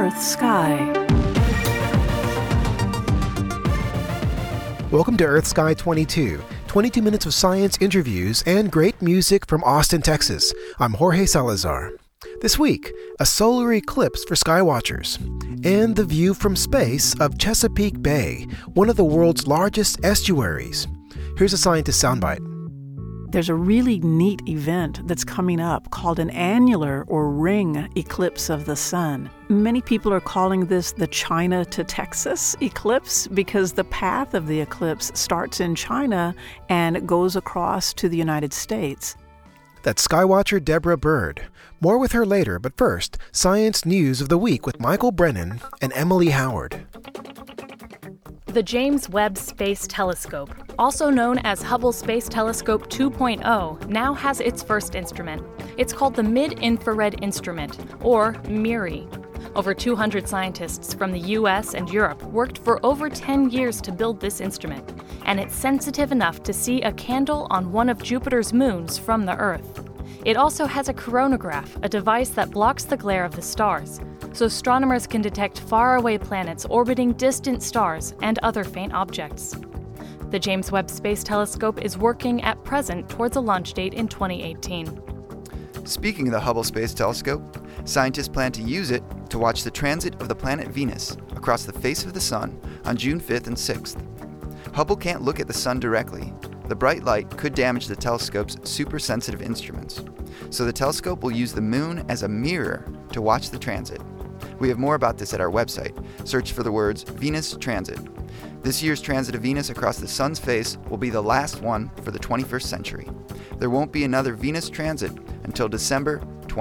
Earth Sky. Welcome to Earth Sky 22, 22 minutes of science interviews and great music from Austin, Texas. I'm Jorge Salazar. This week, a solar eclipse for skywatchers, and the view from space of Chesapeake Bay, one of the world's largest estuaries. Here's a scientist soundbite. There's a really neat event that's coming up called an annular or ring eclipse of the sun. Many people are calling this the China to Texas eclipse because the path of the eclipse starts in China and goes across to the United States. That's skywatcher Deborah Bird. More with her later, but first, science news of the week with Michael Brennan and Emily Howard. The James Webb Space Telescope, also known as Hubble Space Telescope 2.0, now has its first instrument. It's called the Mid-Infrared Instrument, or MIRI. Over 200 scientists from the US and Europe worked for over 10 years to build this instrument, and it's sensitive enough to see a candle on one of Jupiter's moons from the Earth. It also has a coronagraph, a device that blocks the glare of the stars, so astronomers can detect faraway planets orbiting distant stars and other faint objects. The James Webb Space Telescope is working at present towards a launch date in 2018. Speaking of the Hubble Space Telescope, scientists plan to use it to watch the transit of the planet Venus across the face of the Sun on June 5th and 6th. Hubble can't look at the Sun directly. The bright light could damage the telescope's super-sensitive instruments, so the telescope will use the Moon as a mirror to watch the transit. We have more about this at our website. Search for the words Venus Transit. This year's transit of Venus across the Sun's face will be the last one for the 21st century. There won't be another Venus transit until December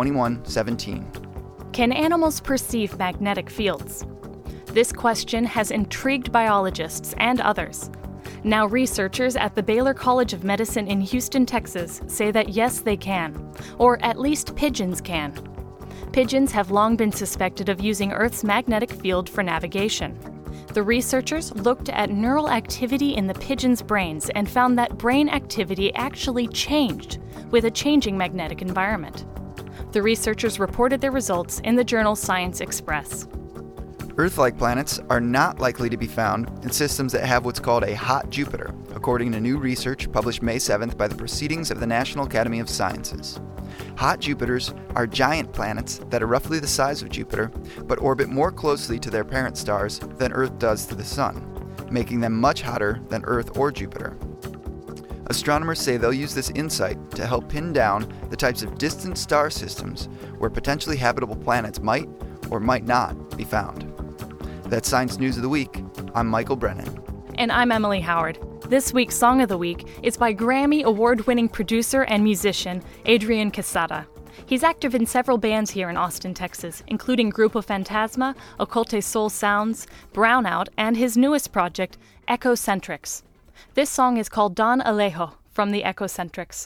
2117. Can animals perceive magnetic fields? This question has intrigued biologists and others. Now researchers at the Baylor College of Medicine in Houston, Texas say that yes, they can, or at least pigeons can. Pigeons have long been suspected of using Earth's magnetic field for navigation. The researchers looked at neural activity in the pigeons' brains and found that brain activity actually changed with a changing magnetic environment. The researchers reported their results in the journal Science Express. Earth-like planets are not likely to be found in systems that have what's called a hot Jupiter, according to new research published May 7th by the Proceedings of the National Academy of Sciences. Hot Jupiters are giant planets that are roughly the size of Jupiter, but orbit more closely to their parent stars than Earth does to the Sun, making them much hotter than Earth or Jupiter. Astronomers say they'll use this insight to help pin down the types of distant star systems where potentially habitable planets might or might not be found. That's Science News of the Week. I'm Michael Brennan. And I'm Emily Howard. This week's Song of the Week is by Grammy Award-winning producer and musician Adrian Quesada. He's active in several bands here in Austin, Texas, including Grupo Fantasma, Occulte Soul Sounds, Brownout, and his newest project, Echocentrics. This song is called Don Alejo from the Echocentrics.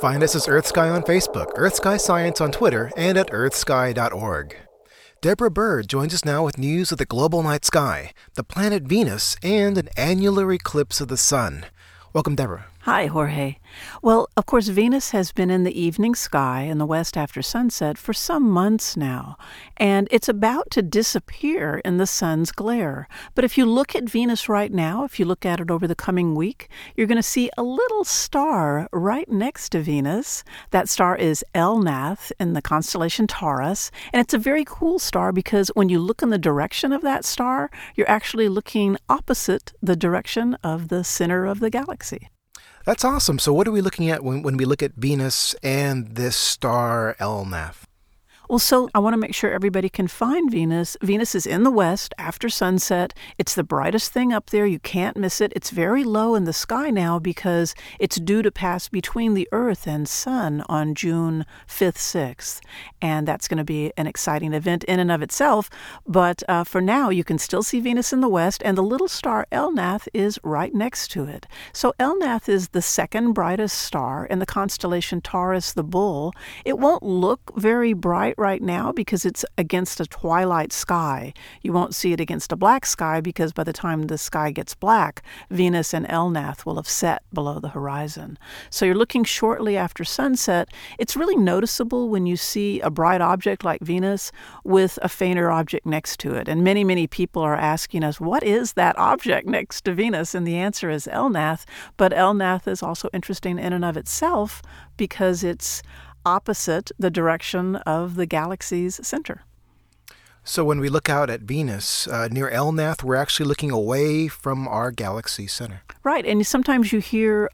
Find us as Earth Sky on Facebook, Earth Sky Science on Twitter, and at earthsky.org. Deborah Bird joins us now with news of the global night sky, the planet Venus, and an annular eclipse of the sun. Welcome, Deborah. Hi, Jorge. Well, of course, Venus has been in the evening sky in the west after sunset for some months now, and it's about to disappear in the sun's glare. But if you look at Venus right now, if you look at it over the coming week, you're going to see a little star right next to Venus. That star is Elnath in the constellation Taurus, and it's a very cool star because when you look in the direction of that star, you're actually looking opposite the direction of the center of the galaxy. That's awesome. So what are we looking at when we look at Venus and this star Elnath? Well, so I want to make sure everybody can find Venus. Venus is in the west after sunset. It's the brightest thing up there. You can't miss it. It's very low in the sky now because it's due to pass between the Earth and Sun on June 5th, 6th. And that's going to be an exciting event in and of itself. But for now, you can still see Venus in the west, and the little star Elnath is right next to it. So Elnath is the second brightest star in the constellation Taurus, the Bull. It won't look very bright right now because it's against a twilight sky. You won't see it against a black sky because by the time the sky gets black, Venus and Elnath will have set below the horizon. So you're looking shortly after sunset. It's really noticeable when you see a bright object like Venus with a fainter object next to it. And many, many people are asking us, what is that object next to Venus? And the answer is Elnath. But Elnath is also interesting in and of itself because it's opposite the direction of the galaxy's center. So when we look out at Venus near Elnath, we're actually looking away from our galaxy center. Right, and sometimes you hear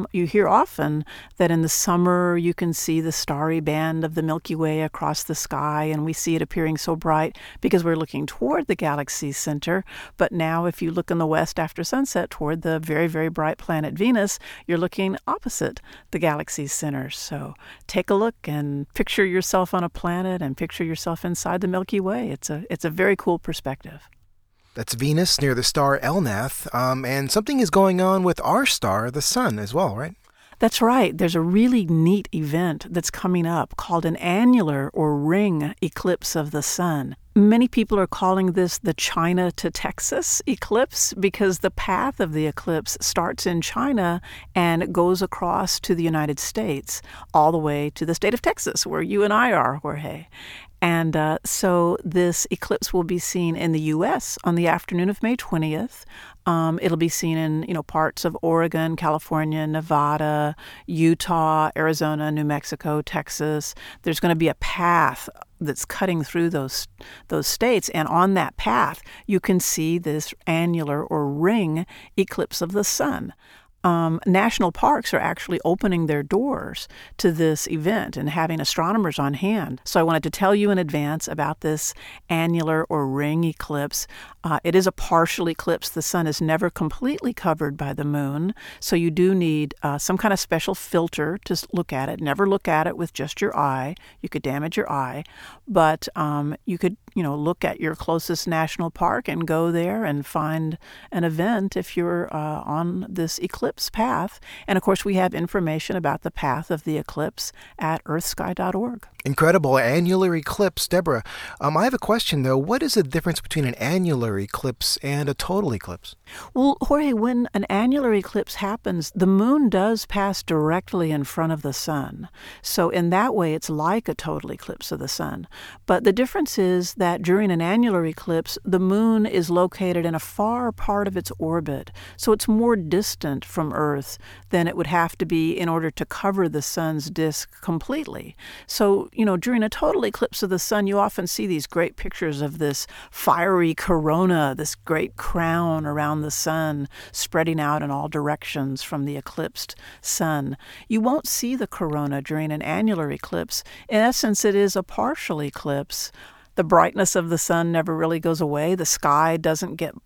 often that in the summer you can see the starry band of the Milky Way across the sky, and we see it appearing so bright because we're looking toward the galaxy's center. But now if you look in the west after sunset toward the very, very bright planet Venus, you're looking opposite the galaxy's center. So take a look and picture yourself on a planet and picture yourself inside the Milky Way. It's a very cool perspective. That's Venus near the star Elnath, and something is going on with our star, the sun, as well, right? That's right. There's a really neat event that's coming up called an annular or ring eclipse of the sun. Many people are calling this the China to Texas eclipse because the path of the eclipse starts in China and goes across to the United States, all the way to the state of Texas, where you and I are, Jorge. And so this eclipse will be seen in the U.S. on the afternoon of May 20th. It'll be seen in parts of Oregon, California, Nevada, Utah, Arizona, New Mexico, Texas. There's going to be a path that's cutting through those states, and on that path you can see this annular or ring eclipse of the sun. National parks are actually opening their doors to this event and having astronomers on hand. So I wanted to tell you in advance about this annular or ring eclipse. It is a partial eclipse. The sun is never completely covered by the moon, so you do need some kind of special filter to look at it. Never look at it with just your eye. You could damage your eye, but you could look at your closest national park and go there and find an event if you're on this eclipse path. And of course, we have information about the path of the eclipse at earthsky.org. Incredible annular eclipse. Deborah, I have a question, though. What is the difference between an annular eclipse and a total eclipse? Well, Jorge, when an annular eclipse happens, the moon does pass directly in front of the sun. So in that way, it's like a total eclipse of the sun. But the difference is that during an annular eclipse, the moon is located in a far part of its orbit. So it's more distant from Earth than it would have to be in order to cover the sun's disk completely. So, during a total eclipse of the sun, you often see these great pictures of this fiery corona, this great crown around the sun spreading out in all directions from the eclipsed sun. You won't see the corona during an annular eclipse. In essence, it is a partial eclipse. The brightness of the sun never really goes away. The sky doesn't get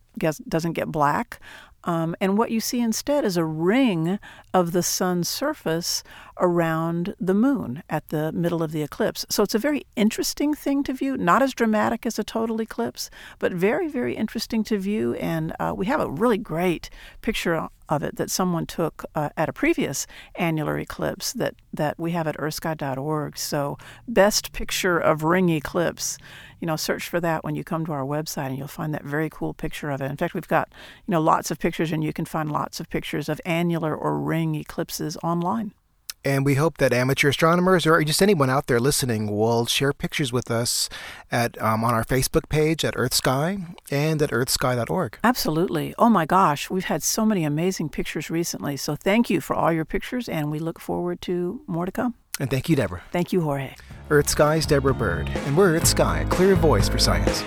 black. And what you see instead is a ring of the sun's surface around the moon at the middle of the eclipse. So it's a very interesting thing to view, not as dramatic as a total eclipse, but very, very interesting to view. And we have a really great picture of it that someone took at a previous annular eclipse that we have at earthsky.org. So best picture of ring eclipse. Search for that when you come to our website, and you'll find that very cool picture of it. In fact, we've got, lots of pictures, and you can find lots of pictures of annular or ring eclipses online. And we hope that amateur astronomers or just anyone out there listening will share pictures with us on our Facebook page at EarthSky and at earthsky.org. Absolutely. Oh my gosh, we've had so many amazing pictures recently. So thank you for all your pictures, and we look forward to more to come. And thank you, Deborah. Thank you, Jorge. EarthSky's Deborah Bird, and we're EarthSky, a clear voice for science.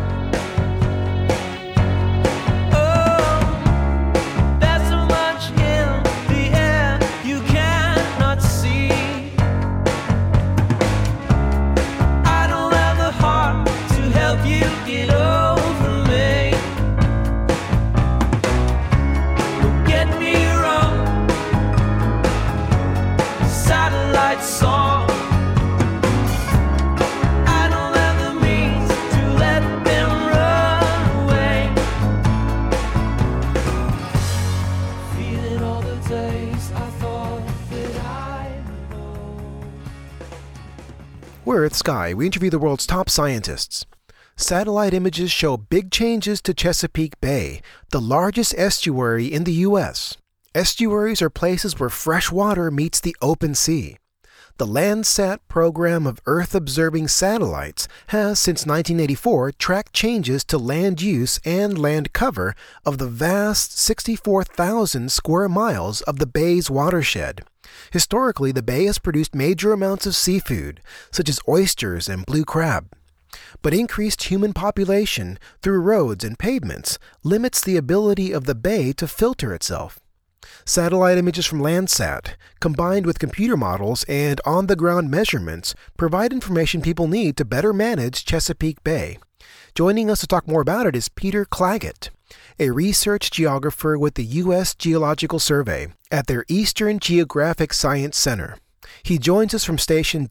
We're EarthSky. We interview the world's top scientists. Satellite images show big changes to Chesapeake Bay, the largest estuary in the U.S. Estuaries are places where fresh water meets the open sea. The Landsat program of Earth-observing satellites has, since 1984, tracked changes to land use and land cover of the vast 64,000 square miles of the bay's watershed. Historically, the bay has produced major amounts of seafood, such as oysters and blue crab. But increased human population through roads and pavements limits the ability of the bay to filter itself. Satellite images from Landsat, combined with computer models and on-the-ground measurements, provide information people need to better manage Chesapeake Bay. Joining us to talk more about it is Peter Claggett, a research geographer with the U.S. Geological Survey at their Eastern Geographic Science Center. He joins us from station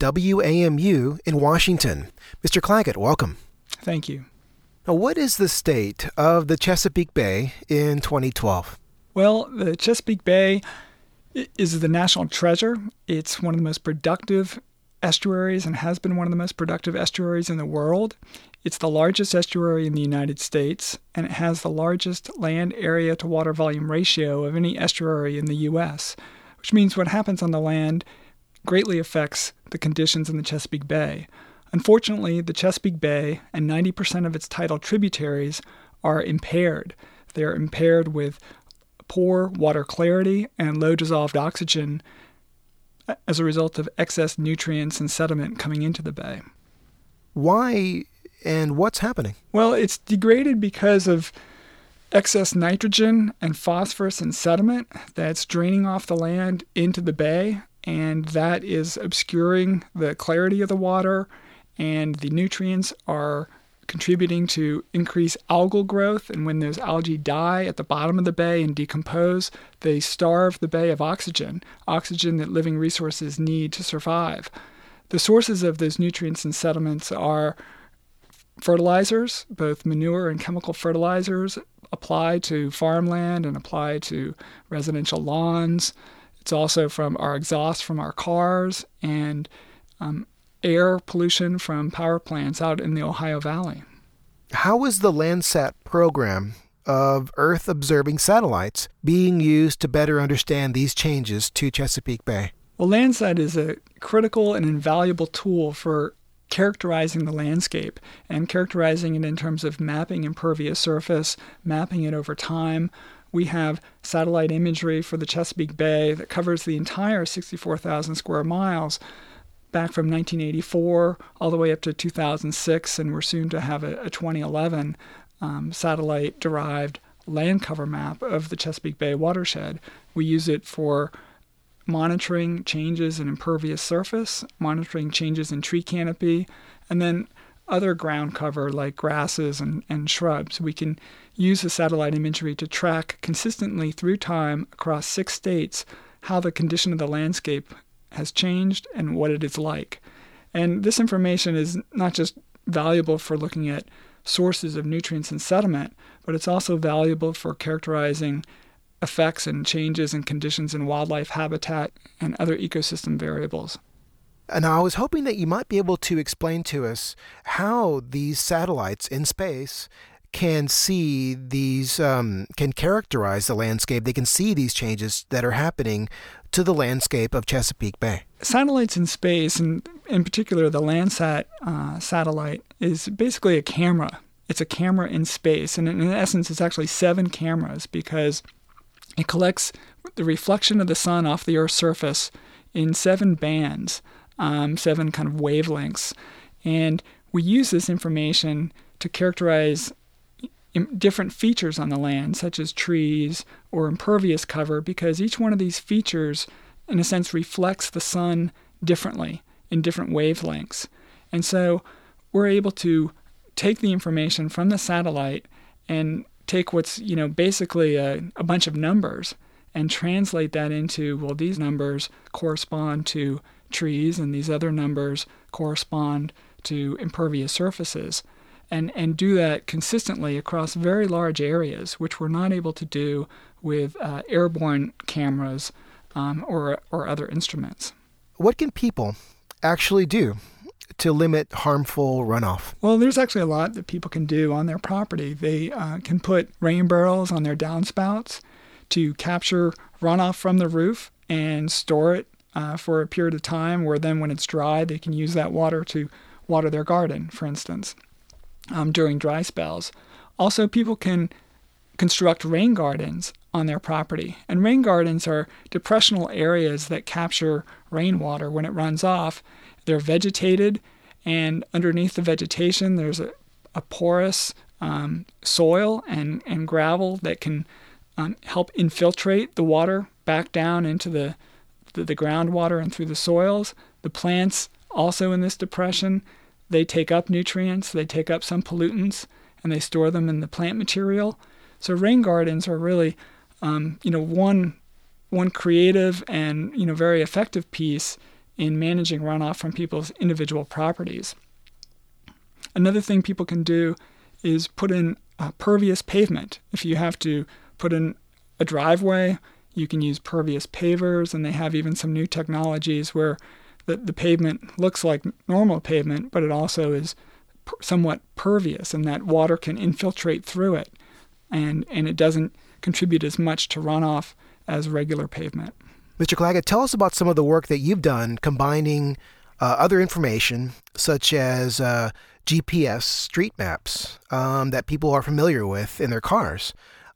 WAMU in Washington. Mr. Claggett, welcome. Thank you. Now, what is the state of the Chesapeake Bay in 2012? Well, the Chesapeake Bay is the national treasure. It's one of the most productive estuaries and has been one of the most productive estuaries in the world. It's the largest estuary in the United States, and it has the largest land area to water volume ratio of any estuary in the U.S., which means what happens on the land greatly affects the conditions in the Chesapeake Bay. Unfortunately, the Chesapeake Bay and 90% of its tidal tributaries are impaired. They're impaired with poor water clarity and low dissolved oxygen as a result of excess nutrients and sediment coming into the bay. Why and what's happening? Well, it's degraded because of excess nitrogen and phosphorus and sediment that's draining off the land into the bay, and that is obscuring the clarity of the water, and the nutrients are contributing to increased algal growth, and when those algae die at the bottom of the bay and decompose, they starve the bay of oxygen that living resources need to survive. The sources of those nutrients and sediments are fertilizers, both manure and chemical fertilizers applied to farmland and applied to residential lawns. It's also from our exhaust from our cars and air pollution from power plants out in the Ohio Valley. How is the Landsat program of Earth-observing satellites being used to better understand these changes to Chesapeake Bay? Well, Landsat is a critical and invaluable tool for characterizing the landscape and characterizing it in terms of mapping impervious surface, mapping it over time. We have satellite imagery for the Chesapeake Bay that covers the entire 64,000 square miles back from 1984 all the way up to 2006, and we're soon to have a 2011 satellite-derived land cover map of the Chesapeake Bay watershed. We use it for monitoring changes in impervious surface, monitoring changes in tree canopy, and then other ground cover like grasses and shrubs. We can use the satellite imagery to track consistently through time across 6 states how the condition of the landscape has changed and what it is like. And this information is not just valuable for looking at sources of nutrients in sediment, but it's also valuable for characterizing effects and changes and conditions in wildlife habitat and other ecosystem variables. And I was hoping that you might be able to explain to us how these satellites in space can see these, can characterize the landscape. They can see these changes that are happening to the landscape of Chesapeake Bay. Satellites in space, and in particular the Landsat satellite, is basically a camera. It's a camera in space, and in essence it's actually 7 cameras because it collects the reflection of the sun off the Earth's surface in 7 bands, 7 kind of wavelengths. And we use this information to characterize different features on the land, such as trees or impervious cover, because each one of these features, in a sense, reflects the sun differently in different wavelengths. And so we're able to take the information from the satellite and take what's, basically a bunch of numbers and translate that into, well, these numbers correspond to trees and these other numbers correspond to impervious surfaces. And do that consistently across very large areas, which we're not able to do with airborne cameras or other instruments. What can people actually do to limit harmful runoff? Well, there's actually a lot that people can do on their property. They can put rain barrels on their downspouts to capture runoff from the roof and store it for a period of time, where then when it's dry, they can use that water to water their garden, for instance. During dry spells. Also, people can construct rain gardens on their property. And rain gardens are depressional areas that capture rainwater when it runs off. They're vegetated, and underneath the vegetation there's a porous soil and gravel that can help infiltrate the water back down into the groundwater and through the soils. The plants also in this depression, they take up nutrients, they take up some pollutants, and they store them in the plant material. So rain gardens are really, one creative and very effective piece in managing runoff from people's individual properties. Another thing people can do is put in pervious pavement. If you have to put in a driveway, you can use pervious pavers, and they have even some new technologies where the pavement looks like normal pavement, but it also is somewhat pervious, and that water can infiltrate through it, and it doesn't contribute as much to runoff as regular pavement. Mr. Claggett, tell us about some of the work that you've done combining other information, such as GPS street maps that people are familiar with in their cars.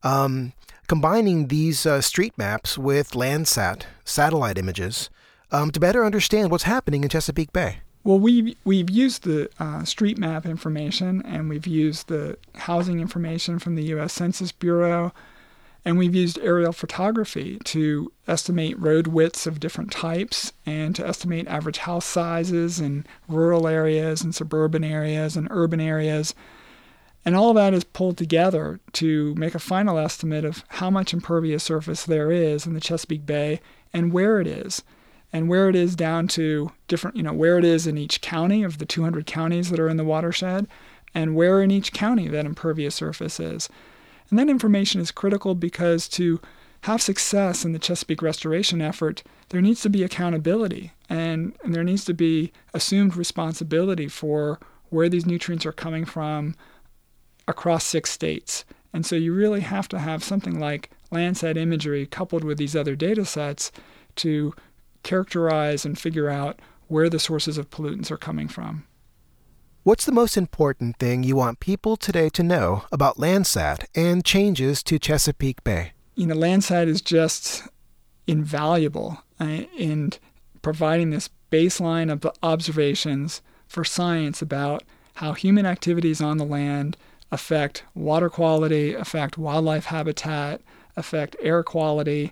Combining these street maps with Landsat satellite images to better understand what's happening in Chesapeake Bay. Well, we've used the street map information, and we've used the housing information from the U.S. Census Bureau, and we've used aerial photography to estimate road widths of different types and to estimate average house sizes in rural areas and suburban areas and urban areas. And all of that is pulled together to make a final estimate of how much impervious surface there is in the Chesapeake Bay and where it is. And where it is down to different, where it is in each county of the 200 counties that are in the watershed, and where in each county that impervious surface is. And that information is critical because to have success in the Chesapeake restoration effort, there needs to be accountability, and there needs to be assumed responsibility for where these nutrients are coming from across 6 states. And so you really have to have something like Landsat imagery coupled with these other data sets to characterize and figure out where the sources of pollutants are coming from. What's the most important thing you want people today to know about Landsat and changes to Chesapeake Bay? Landsat is just invaluable in providing this baseline of observations for science about how human activities on the land affect water quality, affect wildlife habitat, affect air quality.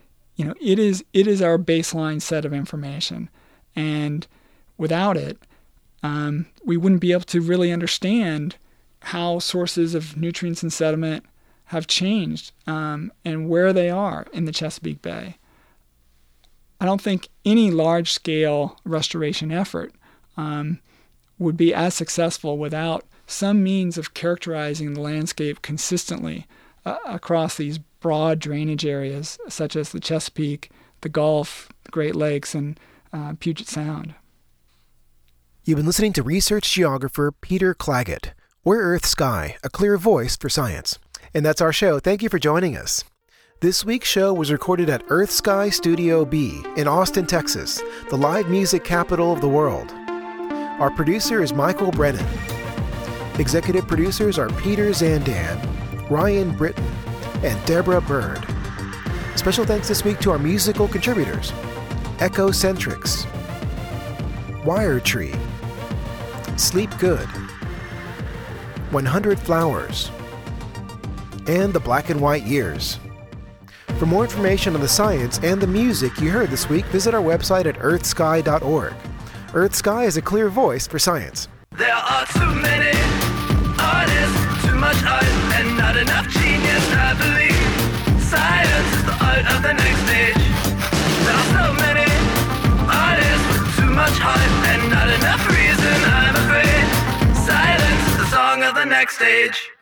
It is our baseline set of information, and without it, we wouldn't be able to really understand how sources of nutrients and sediment have changed and where they are in the Chesapeake Bay. I don't think any large-scale restoration effort would be as successful without some means of characterizing the landscape consistently across these broad drainage areas, such as the Chesapeake, the Gulf, Great Lakes, and Puget Sound. You've been listening to research geographer Peter Claggett. We're Earth Sky, a clear voice for science. And that's our show. Thank you for joining us. This week's show was recorded at Earth Sky Studio B in Austin, Texas, the live music capital of the world. Our producer is Michael Brennan. Executive producers are Peter Zandan, Ryan Britton, and Deborah Bird. Special thanks this week to our musical contributors, Echocentrics, Wiretree, Sleep Good, 100 Flowers, and the Black and White Years. For more information on the science and the music you heard this week, visit our website at earthsky.org. Earth Sky is a clear voice for science. There are too many artists, too much art, and not enough genius, I believe. Science is the art of the next stage. There are so many artists with too much heart, and not enough reason, I'm afraid. Silence is the song of the next stage.